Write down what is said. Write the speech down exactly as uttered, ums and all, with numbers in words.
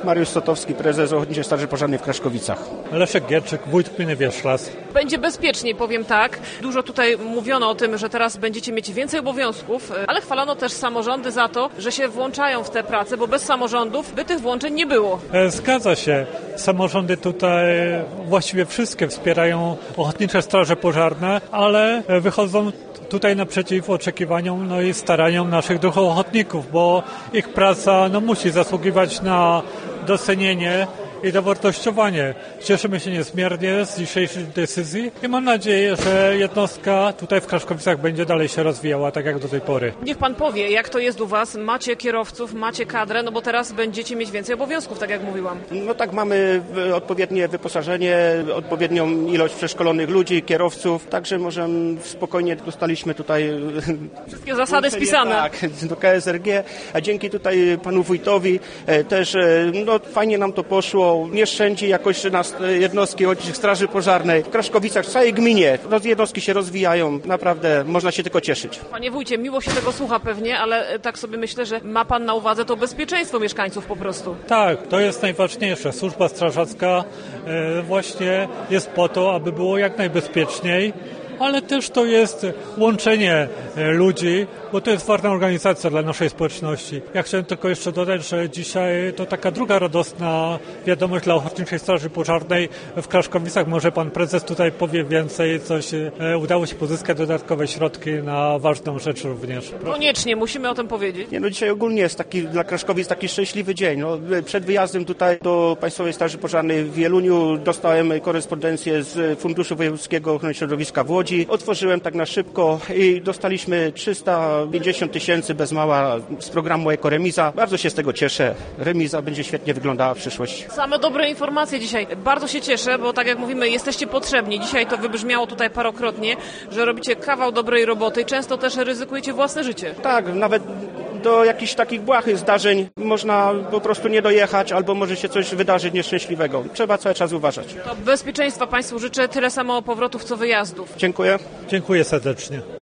Mariusz Sotowski, prezes Ochotniczej Straży Pożarnej w Kraszkowicach. Leszek Gierczyk, wójt gminy Wierzchlas. Będzie bezpieczniej, powiem tak. Dużo tutaj mówiono o tym, że teraz będziecie mieć więcej obowiązków, ale chwalono też samorządy za to, że się włączają w te prace, bo bez samorządów by tych włączeń nie było. Zgadza się. Samorządy tutaj właściwie wszystkie wspierają Ochotnicze Straże Pożarne, ale wychodzą tutaj naprzeciw oczekiwaniom no i staraniom naszych druhów ochotników, bo ich praca no, musi zasługiwać na docenienie i dowartościowanie. Cieszymy się niezmiernie z dzisiejszej decyzji i mam nadzieję, że jednostka tutaj w Kraszkowicach będzie dalej się rozwijała, tak jak do tej pory. Niech pan powie, jak to jest u was? Macie kierowców, macie kadrę, no bo teraz będziecie mieć więcej obowiązków, tak jak mówiłam. No tak, mamy odpowiednie wyposażenie, odpowiednią ilość przeszkolonych ludzi, kierowców, także możemy spokojnie dostaliśmy tutaj wszystkie zasady spisane. Tak, do K S R G, a dzięki tutaj panu wójtowi też no, fajnie nam to poszło. Nie szczędzi jakoś nas jednostki Ochotniczych Straży Pożarnej w Kraszkowicach, w całej gminie. Jednostki się rozwijają, naprawdę można się tylko cieszyć. Panie wójcie, miło się tego słucha pewnie, ale tak sobie myślę, że ma pan na uwadze to bezpieczeństwo mieszkańców po prostu. Tak, to jest najważniejsze. Służba strażacka e, właśnie jest po to, aby było jak najbezpieczniej, ale też to jest łączenie ludzi, bo to jest ważna organizacja dla naszej społeczności. Ja chciałem tylko jeszcze dodać, że dzisiaj to taka druga radosna wiadomość dla Ochotniczej Straży Pożarnej w Kraszkowicach. Może pan prezes tutaj powie więcej, coś udało się pozyskać dodatkowe środki na ważną rzecz również. Koniecznie, musimy o tym powiedzieć. Nie, no dzisiaj ogólnie jest taki dla Kraszkowic taki szczęśliwy dzień. No, przed wyjazdem tutaj do Państwowej Straży Pożarnej w Wieluniu dostałem korespondencję z Funduszu Wojewódzkiego Ochrony Środowiska w Łodzi. Otworzyłem tak na szybko i dostaliśmy trzysta pięćdziesiąt tysięcy bez mała z programu Ekoremiza. Bardzo się z tego cieszę. Remiza będzie świetnie wyglądała w przyszłości. Same dobre informacje dzisiaj. Bardzo się cieszę, bo tak jak mówimy, jesteście potrzebni. Dzisiaj to wybrzmiało tutaj parokrotnie, że robicie kawał dobrej roboty i często też ryzykujecie własne życie. Tak, nawet do jakichś takich błahych zdarzeń można po prostu nie dojechać albo może się coś wydarzyć nieszczęśliwego. Trzeba cały czas uważać. To bezpieczeństwa Państwu życzę, tyle samo powrotów co wyjazdów. Dziękuję. Dziękuję serdecznie.